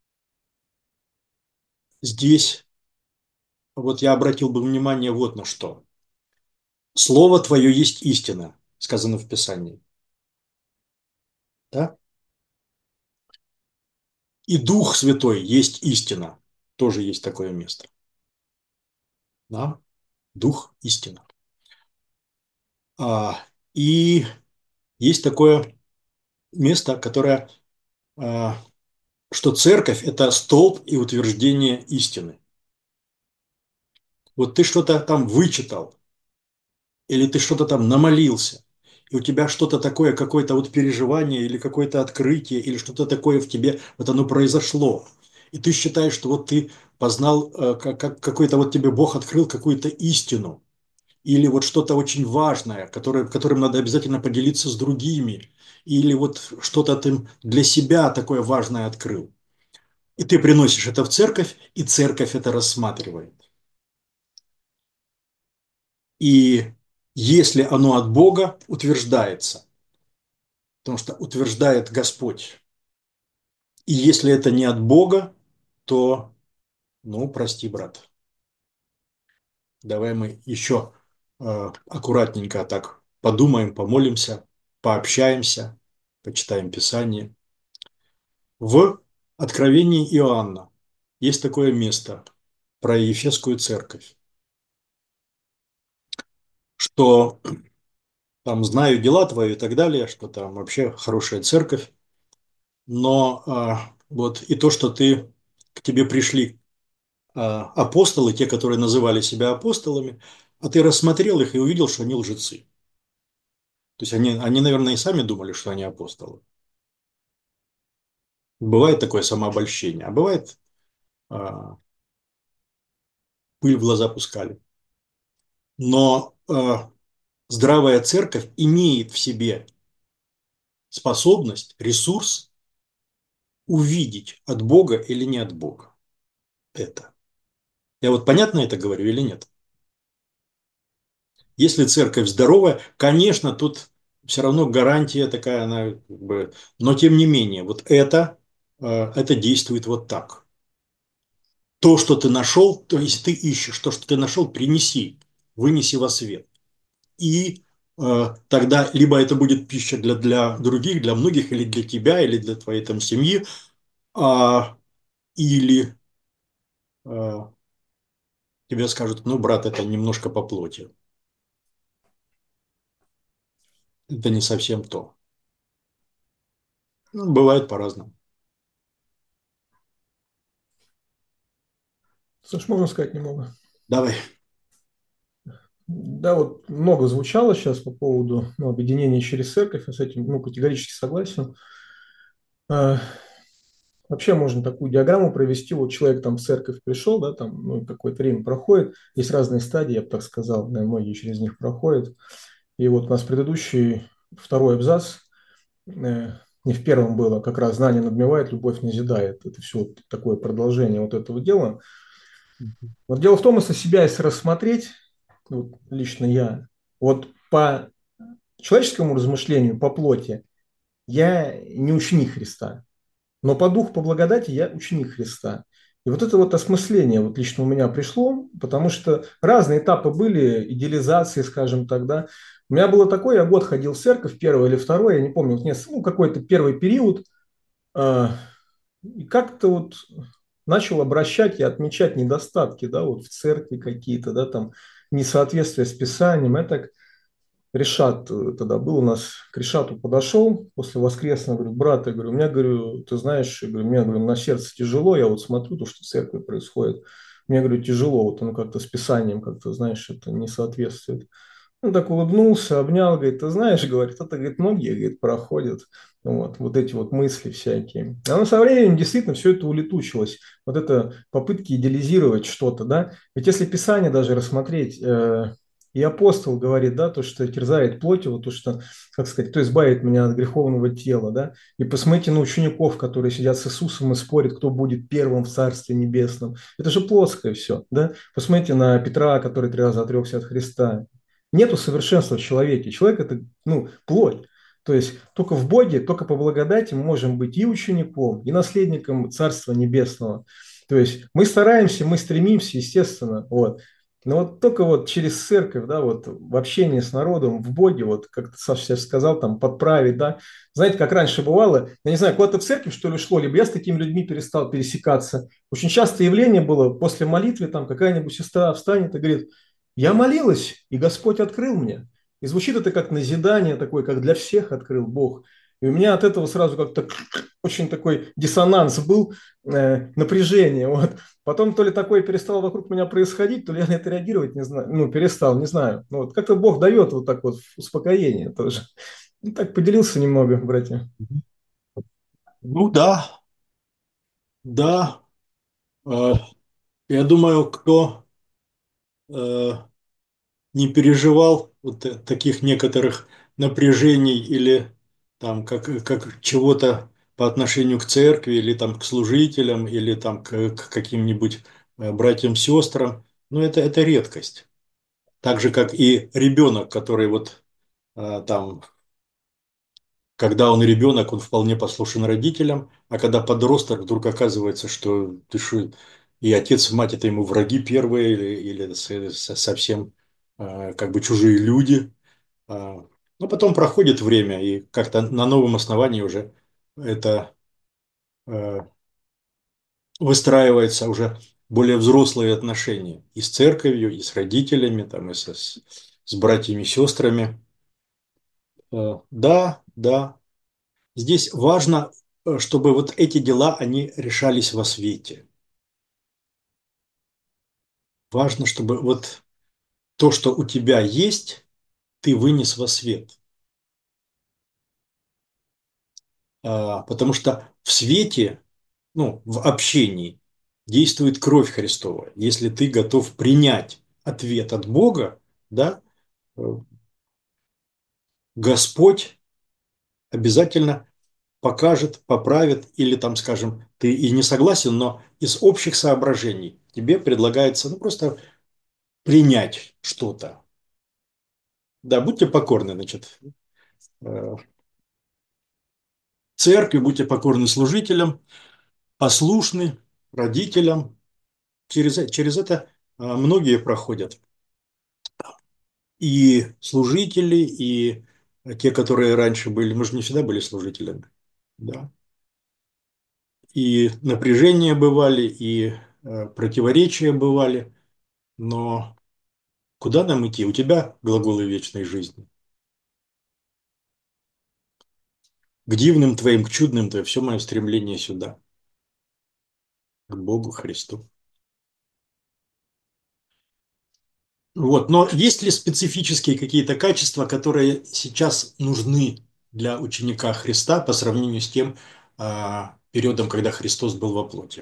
здесь вот я обратил бы внимание вот на что. Слово Твое есть истина, сказано в Писании. Да? И Дух Святой есть истина. Тоже есть такое место. Да? Дух истина. И есть такое место, которое, что церковь – это столб и утверждение истины. Вот ты что-то там вычитал, или ты что-то там намолился, и у тебя что-то такое, какое-то вот переживание, или какое-то открытие, или что-то такое в тебе, вот оно произошло. И ты считаешь, что вот ты познал, какой-то вот тебе Бог открыл какую-то истину, или вот что-то очень важное, которым надо обязательно поделиться с другими, или вот что-то ты для себя такое важное открыл. И ты приносишь это в церковь, и церковь это рассматривает. И если оно от Бога, утверждается, потому что утверждает Господь. И если это не от Бога, то, ну, прости, брат. Давай мы еще аккуратненько так подумаем, помолимся, пообщаемся, почитаем Писание. В Откровении Иоанна есть такое место про Ефесскую церковь, что там знаю дела твои и так далее, что там вообще хорошая церковь, но вот и то, что к тебе пришли апостолы, те, которые называли себя апостолами, а ты рассмотрел их и увидел, что они лжецы. То есть они, наверное, и сами думали, что они апостолы. Бывает такое самообольщение, а бывает пыль в глаза пускали. Но здравая церковь имеет в себе способность, ресурс увидеть, от Бога или не от Бога это. Я вот понятно это говорю или нет? Если церковь здоровая, конечно, тут все равно гарантия такая, она как бы, но тем не менее, вот это действует вот так. То, что ты нашел, то есть ты ищешь, то, что ты нашел, принеси, вынеси во свет. И тогда либо это будет пища для других, для многих, или для тебя, или для твоей там семьи, или а, тебе скажут: ну, брат, это немножко по плоти. Это не совсем то. Ну, бывает по-разному. Саш, можно сказать немного? Давай. Да, вот много звучало сейчас по поводу объединения через церковь, я с этим категорически согласен. Вообще можно такую диаграмму провести. Вот человек там в церковь пришел, да, там какое-то время проходит. Есть разные стадии, я бы так сказал, да, многие через них проходят. И вот у нас предыдущий второй абзац не в первом было, как раз знание надмевает, любовь назидает. Это все вот такое продолжение вот этого дела. Вот дело в том, если себя если рассмотреть, вот лично я, вот по человеческому размышлению, по плоти, я не ученик Христа. Но по духу, по благодати я ученик Христа. И вот это вот осмысление вот лично у меня пришло, потому что разные этапы были, идеализации, скажем так, да. У меня было такое, я год ходил в церковь, первый или второй, я не помню, вот ну, какой-то первый период, а, и как-то вот начал обращать и отмечать недостатки, да, вот в церкви какие-то, да, там, несоответствие с Писанием. Это Решат тогда был у нас, к Решату подошел после воскресного, говорю, брат, я говорю, у меня, говорю, ты знаешь, я говорю, мне, говорю, на сердце тяжело, я вот смотрю то, что в церкви происходит, мне, говорю, тяжело, вот оно как-то с Писанием, как-то, знаешь, это не соответствует. Он так улыбнулся, обнял, говорит, ты знаешь, говорит, это, говорит, многие, говорит, проходят, вот эти вот мысли всякие. А со временем действительно все это улетучилось, вот это попытки идеализировать что-то, да, ведь если Писание даже рассмотреть, и апостол говорит, да, то, что терзает плоть, вот то, что, как сказать, кто избавит меня от греховного тела, да, и посмотрите на учеников, которые сидят с Иисусом и спорят, кто будет первым в Царстве Небесном. Это же плоское все, да. Посмотрите на Петра, который 3 раза отрекся от Христа. Нету совершенства в человеке. Человек – это, ну, плоть. То есть только в Боге, только по благодати мы можем быть и учеником, и наследником Царства Небесного. То есть мы стараемся, мы стремимся, естественно, вот. Но вот только вот через церковь, да, вот в общении с народом, в Боге, вот как ты, Саша, сейчас сказал, там, подправить, да. Знаете, как раньше бывало, я не знаю, куда-то в церковь, что ли, шло, либо я с такими людьми перестал пересекаться. Очень часто явление было после молитвы, там, какая-нибудь сестра встанет и говорит, я молилась, и Господь открыл мне. И звучит это как назидание такое, как для всех открыл Бог. И у меня от этого сразу как-то очень такой диссонанс был, напряжение. Вот. Потом то ли такое перестало вокруг меня происходить, то ли я на это реагировать не знаю, ну, перестал, не знаю. Ну, вот как-то Бог дает вот так вот успокоение тоже. Ну, так поделился немного, братья. Ну да, да. Э, Я думаю, кто э, не переживал вот таких некоторых напряжений или там как чего-то по отношению к церкви или там к служителям или там к каким-нибудь братьям, сестрам, ну это редкость. Так же, как и ребенок, который вот там, когда он ребенок, он вполне послушен родителям, а когда подросток, вдруг оказывается, что ты шо, и отец, и мать это ему враги первые или совсем как бы чужие люди. Но потом проходит время, и как-то на новом основании уже это э, выстраивается уже более взрослые отношения и с церковью, и с родителями, там, и с братьями и сестрами. Да, да. Здесь важно, чтобы вот эти дела, они решались во свете. Важно, чтобы вот то, что у тебя есть, ты вынес во свет. Потому что в свете, ну, в общении действует кровь Христова. Если ты готов принять ответ от Бога, да, э, Господь обязательно покажет, поправит, или там, скажем, ты и не согласен, но из общих соображений тебе предлагается, ну, просто принять что-то. Да, будьте покорны, значит, церкви, будьте покорны служителям, послушны родителям. Через это многие проходят. И служители, и те, которые раньше были, мы же не всегда были служителями. Да. И напряжения бывали, и противоречия бывали. Но куда нам идти? У тебя глаголы вечной жизни. К дивным твоим, к чудным твоим, все мое стремление сюда, к Богу Христу. Вот. Но есть ли специфические какие-то качества, которые сейчас нужны для ученика Христа по сравнению с тем периодом, когда Христос был во плоти?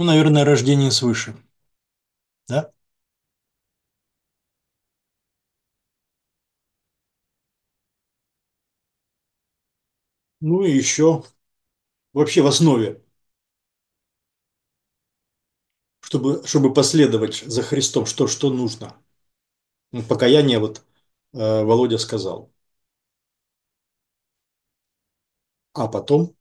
Ну, наверное, рождение свыше. Да? Ну и еще вообще в основе, чтобы последовать за Христом, что нужно. Ну, покаяние вот Володя сказал. А потом,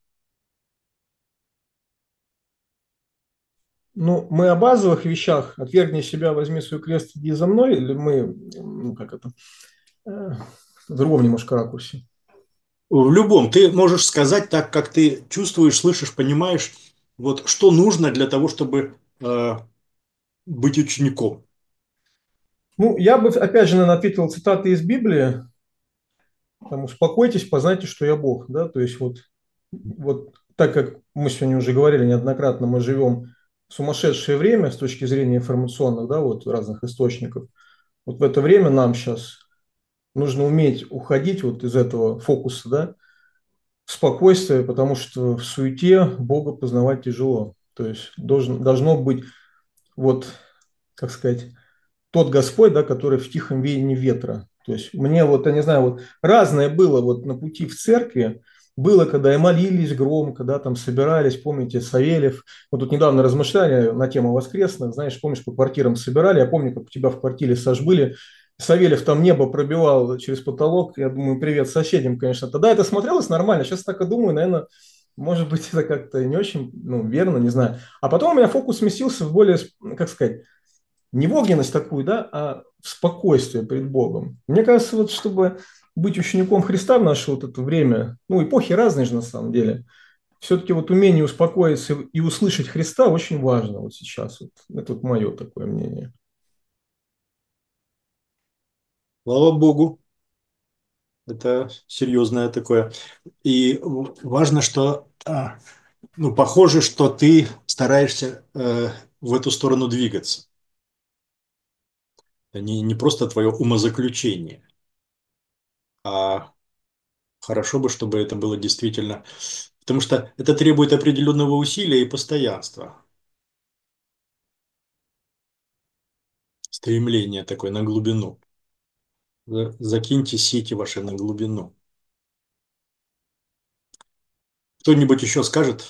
Ну, мы о базовых вещах, отвергни себя, возьми свой крест, иди за мной, или мы, ну, как это, э, в другом немножко ракурсе? в любом, ты можешь сказать так, как ты чувствуешь, слышишь, понимаешь, вот что нужно для того, чтобы быть учеником. Ну, я бы, опять же, наверное, ответил цитаты из Библии, там, успокойтесь, познайте, что я Бог, да, то есть вот так как мы сегодня уже говорили неоднократно, мы живем в сумасшедшее время с точки зрения информационных, да, вот разных источников. Вот в это время нам сейчас нужно уметь уходить вот из этого фокуса, да, в спокойствие, потому что в суете Бога познавать тяжело. То есть должно быть вот, как сказать, тот Господь, да, который в тихом веянии ветра. То есть мне вот, я не знаю, вот разное было вот на пути в церкви, было, когда и молились громко, да, там собирались, помните, Савельев, вот тут недавно размышляли на тему воскресных, знаешь, помнишь, по квартирам собирали, я помню, как у тебя в квартире были, Савельев там небо пробивал через потолок, я думаю, привет соседям, конечно. Тогда это смотрелось нормально, сейчас так и думаю, наверное, может быть, это как-то не очень, ну, верно, не знаю. А потом у меня фокус сместился в более, как сказать, не в огненность такую, да, а в спокойствие перед Богом. Мне кажется, вот чтобы быть учеником Христа в наше вот это время, ну, эпохи разные же на самом деле, все-таки вот умение успокоиться и услышать Христа очень важно вот сейчас. Вот. Это вот мое такое мнение. Слава Богу, это серьезное такое. И важно, что, ну, похоже, что ты стараешься в эту сторону двигаться. Не просто твое умозаключение, а хорошо бы, чтобы это было действительно. Потому что это требует определенного усилия и постоянства. Стремление такое на глубину. Закиньте сети ваши на глубину. Кто-нибудь еще скажет?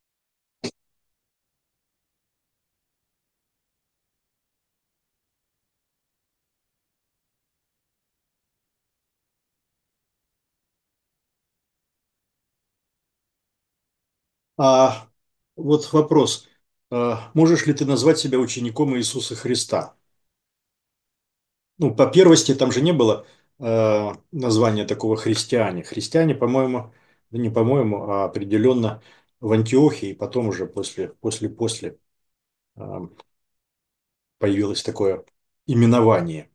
А вот вопрос. Можешь ли ты назвать себя учеником Иисуса Христа? Ну, по первости там же не было названия такого христиане. Христиане, по-моему, ну, не по-моему, а определенно в Антиохии, и потом уже после а, появилось такое именование.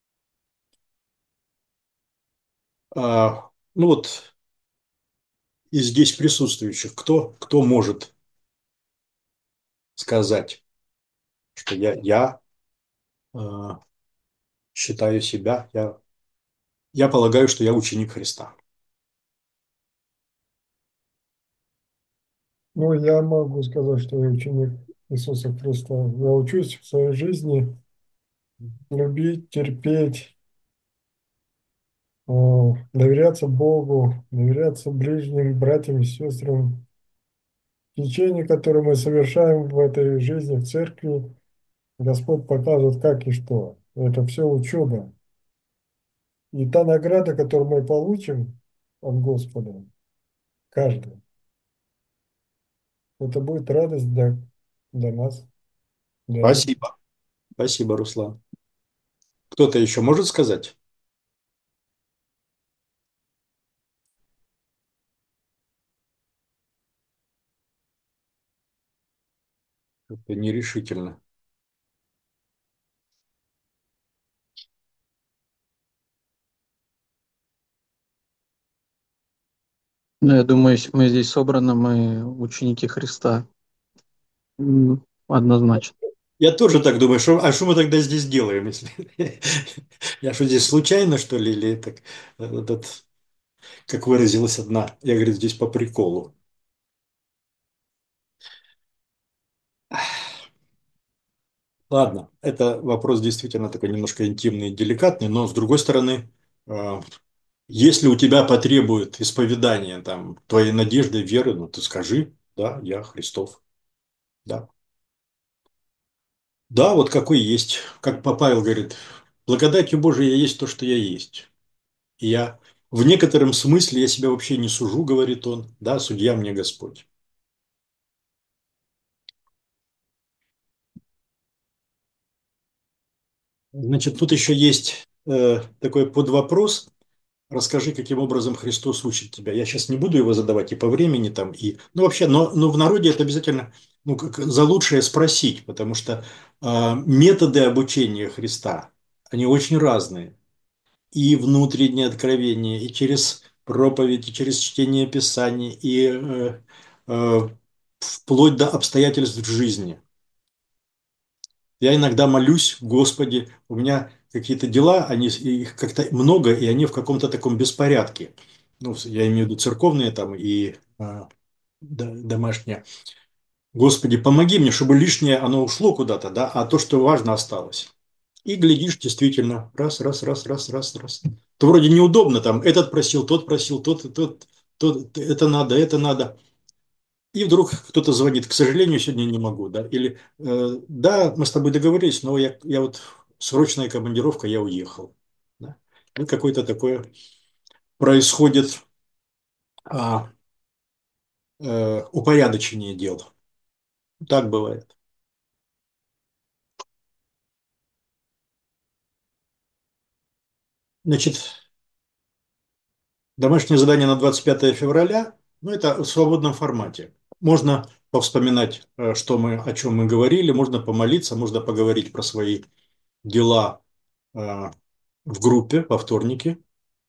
Ну вот из здесь присутствующих, кто может сказать, что я а, считаю себя, я полагаю, что я ученик Христа. Ну, я могу сказать, что я ученик Иисуса Христа. Я учусь в своей жизни любить, терпеть, доверяться Богу, доверяться ближним, братьям и сестрам. Течение, которое мы совершаем в этой жизни, в церкви, Господь показывает, как и что. Это все учеба. И та награда, которую мы получим от Господа, каждый, это будет радость для нас, для них. Спасибо. Спасибо, Руслан. Кто-то еще может сказать? Это нерешительно. Ну, я думаю, если мы здесь собраны, мы ученики Христа. Однозначно. Я тоже так думаю, что мы тогда здесь делаем, если я что здесь случайно, что ли, или так, этот, как выразилась одна, я говорю, здесь по приколу. Ладно, это вопрос действительно такой немножко интимный и деликатный, но с другой стороны, э, если у тебя потребует исповедания там, твоей надежды, веры, ну ты скажи, да, я Христов, да. Да, вот какой есть, как Павел говорит, благодатью Божией я есть то, что я есть. И я в некотором смысле я себя вообще не сужу, говорит он, да, судья мне Господь. Значит, тут еще есть такой подвопрос. Расскажи, каким образом Христос учит тебя. Я сейчас не буду его задавать и по времени там, и, ну, вообще, но в народе это обязательно, ну, как, за лучшее спросить, потому что методы обучения Христа, они очень разные. И внутреннее откровение, и через проповедь, и через чтение Писаний, и вплоть до обстоятельств жизни. Я иногда молюсь, Господи, у меня какие-то дела, они, их как-то много, и они в каком-то таком беспорядке. Ну, я имею в виду церковные там и домашние. Господи, помоги мне, чтобы лишнее оно ушло куда-то, да, а то, что важно, осталось. И глядишь, действительно, раз, раз, раз, раз, раз, раз. То вроде неудобно, там, этот просил, тот, это надо, это надо. И вдруг кто-то звонит, к сожалению, сегодня не могу, да, или да, мы с тобой договорились, но я вот срочная командировка, я уехал. Да? И какое-то такое происходит а, упорядочение дел. Так бывает. Значит, домашнее задание на 25 февраля, ну, это в свободном формате. Можно повспоминать, о чем мы говорили, можно помолиться, можно поговорить про свои дела в группе по вторнике.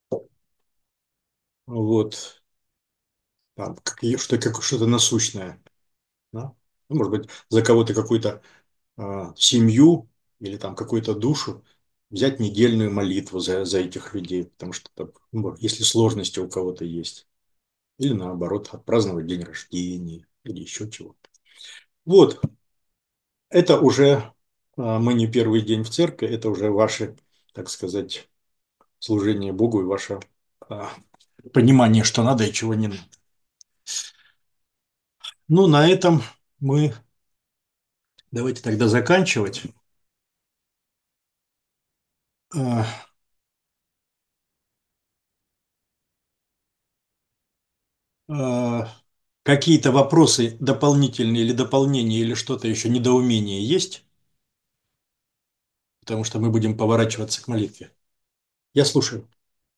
Вот. Там, что-то насущное. Да? Ну, может быть, за кого-то какую-то семью или там какую-то душу взять недельную молитву за этих людей, потому что там, ну, если сложности у кого-то есть. Или наоборот, отпраздновать день рождения или еще чего. Вот, это уже мы не первый день в церкви, это уже ваше, так сказать, служение Богу и ваше а, понимание, что надо и чего не надо. Ну, на этом мы давайте тогда заканчивать. А, а, Какие-то вопросы дополнительные или дополнения или что-то еще, недоумение есть? Потому что мы будем поворачиваться к молитве. Я слушаю.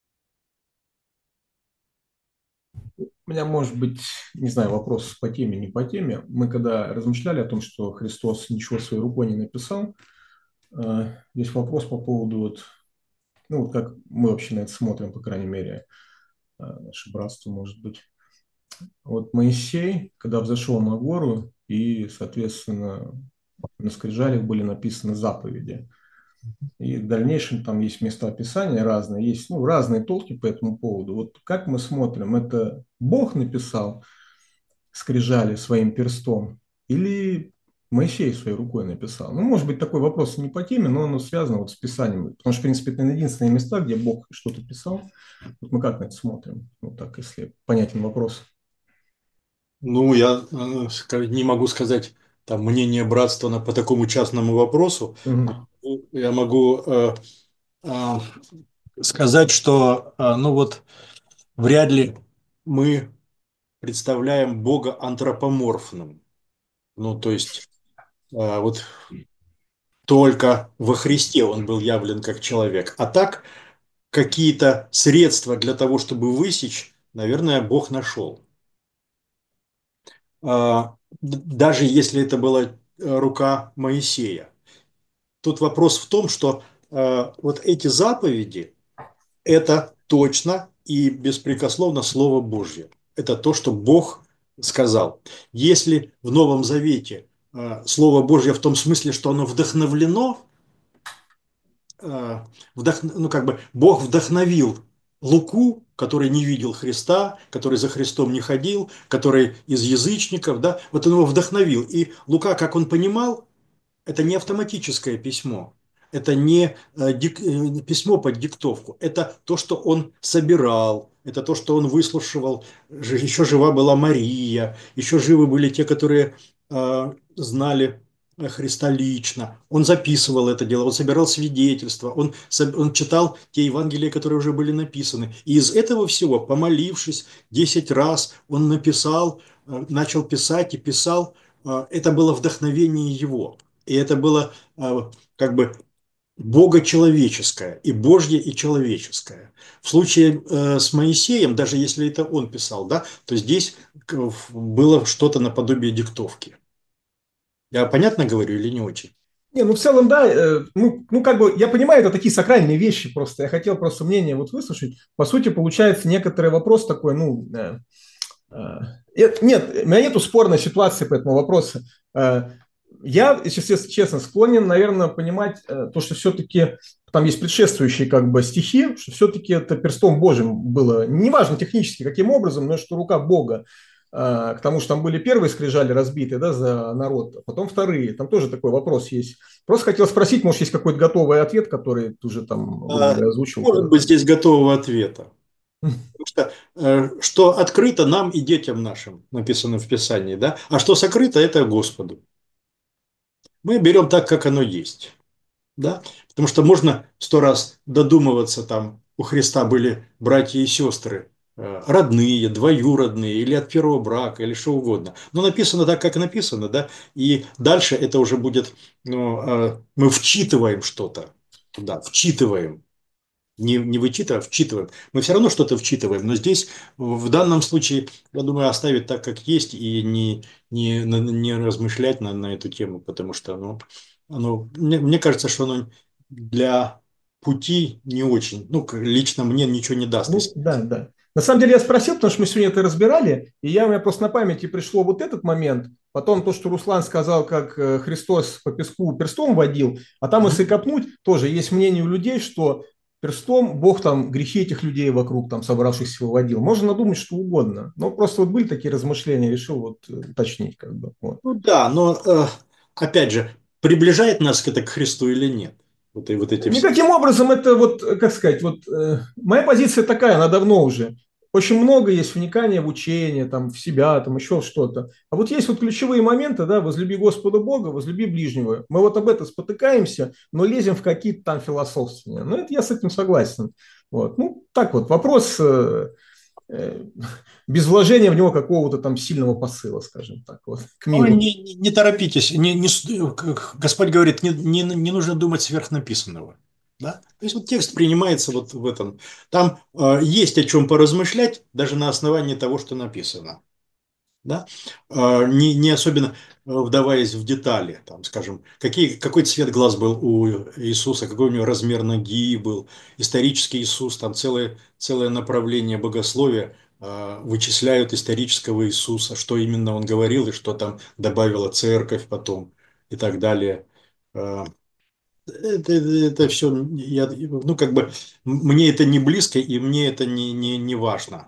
У меня может быть, не знаю, вопрос по теме, не по теме. Мы когда размышляли о том, что Христос ничего своей рукой не написал, есть вопрос по поводу, вот, ну, вот как мы вообще на это смотрим, по крайней мере, наше братство, может быть. Вот Моисей, когда взошел на гору, и, соответственно, на скрижалях были написаны заповеди. И в дальнейшем там есть места описания разные, есть ну, разные толки по этому поводу. Вот как мы смотрим, это Бог написал скрижали своим перстом или Моисей своей рукой написал? Ну, может быть, такой вопрос не по теме, но он связан вот с Писанием. Потому что, в принципе, это единственные места, где Бог что-то писал. Вот мы как на это смотрим? Вот так, если понятен вопрос. Ну, я не могу сказать там мнение братства по такому частному вопросу. Мгм. Я могу э, сказать, что ну вот вряд ли мы представляем Бога антропоморфным. Ну, то есть вот только во Христе он был явлен как человек. А так какие-то средства для того, чтобы высечь, наверное, Бог нашел. Даже если это была рука Моисея. Тут вопрос в том, что вот эти заповеди – это точно и беспрекословно Слово Божье. Это то, что Бог сказал. Если в Новом Завете Слово Божье в том смысле, что оно вдохновлено, ну, как бы Бог вдохновил Луку, который не видел Христа, который за Христом не ходил, который из язычников, да, вот он его вдохновил. И Лука, как он понимал, это не автоматическое письмо. Это не письмо под диктовку. Это то, что он собирал. Это то, что он выслушивал. Еще жива была Мария. Еще живы были те, которые знали Христа лично. Он записывал это дело. Он собирал свидетельства. Он читал те Евангелия, которые уже были написаны. И из этого всего, помолившись 10 раз, он написал, начал писать и писал. Это было вдохновение его. И это было как бы богочеловеческое, и божье, и человеческое. В случае с Моисеем, даже если это он писал, да, то здесь было что-то наподобие диктовки. Я понятно говорю или не очень? Не, ну в целом, да, ну как бы я понимаю, это такие сакральные вещи просто. Я хотел просто мнение вот выслушать. По сути, получается некоторый вопрос такой, ну, нет, у меня нету спорной ситуации по этому вопросу. Я, если честно, склонен, наверное, понимать то, что все-таки там есть предшествующие как бы стихи, что все-таки это перстом Божьим было, неважно технически каким образом, но что рука Бога, к тому, что там были первые скрижали разбиты, да, за народ, а потом вторые, там тоже такой вопрос есть. Просто хотел спросить, может, есть какой-то готовый ответ, который ты уже там, грубо говоря, озвучил Может когда-то. быть, здесь готового ответа. Потому что открыто нам и детям нашим, написано в Писании, да? А что сокрыто, это Господу. Мы берем так, как оно есть. Да? Потому что можно 100 раз додумываться, там у Христа были братья и сестры, родные, двоюродные, или от первого брака, или что угодно. Но написано так, как написано, да, и дальше это уже будет, ну, мы вчитываем что-то туда, вчитываем. Не вычитываем, а вчитываем. Мы все равно что-то вчитываем, но здесь в данном случае, я думаю, оставить так, как есть, и не размышлять на эту тему, потому что мне кажется, что оно для пути не очень, ну, лично мне ничего не даст. Ну, да, да. На самом деле я спросил, потому что мы сегодня это разбирали, и у меня просто на памяти пришло вот этот момент, потом то, что Руслан сказал, как Христос по песку перстом водил, а там, если копнуть, тоже есть мнение у людей, что перстом Бог там грехи этих людей вокруг там собравшихся выводил. Можно надумать что угодно. Но просто вот были такие размышления, решил вот уточнить как бы. Вот. Ну да, но опять же, приближает нас это к Христу или нет? Вот эти все. Никаким образом это вот, как сказать, вот моя позиция такая, она давно уже. Очень много есть вникания в учение, там, в себя, там, еще в что-то. А вот есть вот ключевые моменты, да, возлюби Господа Бога, возлюби ближнего. Мы вот об этом спотыкаемся, но лезем в какие-то там философствования. Но это я с этим согласен. Вот. Ну, так вот, вопрос э, без вложения в него какого-то там сильного посыла, скажем так, вот, к Ну, миру. не торопитесь. Господь говорит, не нужно думать сверхнаписанного. Да? То есть вот текст принимается вот в этом. Там есть о чем поразмышлять, даже на основании того, что написано. Да? Не особенно вдаваясь в детали, там, скажем, какой цвет глаз был у Иисуса, какой у него размер ноги был, исторический Иисус, там целое направление богословия вычисляют исторического Иисуса, что именно он говорил и что там добавила церковь потом и так далее. А, это все, ну, как бы, мне это не близко и мне это не важно.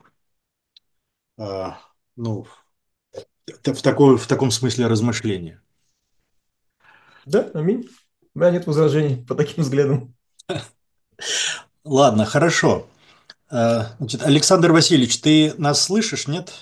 Ну, в таком смысле размышления. Да, аминь. У меня нет возражений по таким взглядам. Ладно, хорошо. Значит, Александр Васильевич, ты нас слышишь, нет?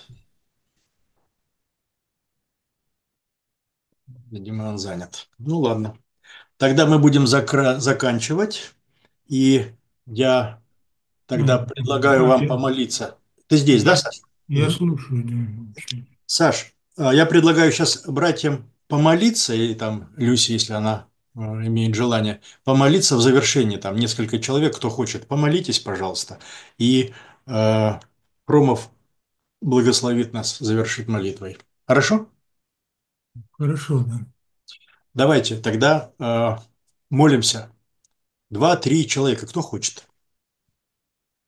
Видимо, он занят. Ну, ладно. Тогда мы будем заканчивать. И я тогда предлагаю Так, вам помолиться. Ты здесь, да, Саш? я слушаю, да. Саш, я предлагаю сейчас братьям помолиться, и там Люси, если она имеет желание, помолиться в завершении, там несколько человек, кто хочет, помолитесь, пожалуйста. И Промов благословит нас завершить молитвой. Хорошо? Хорошо, да. Давайте тогда молимся. 2-3 человека, кто хочет.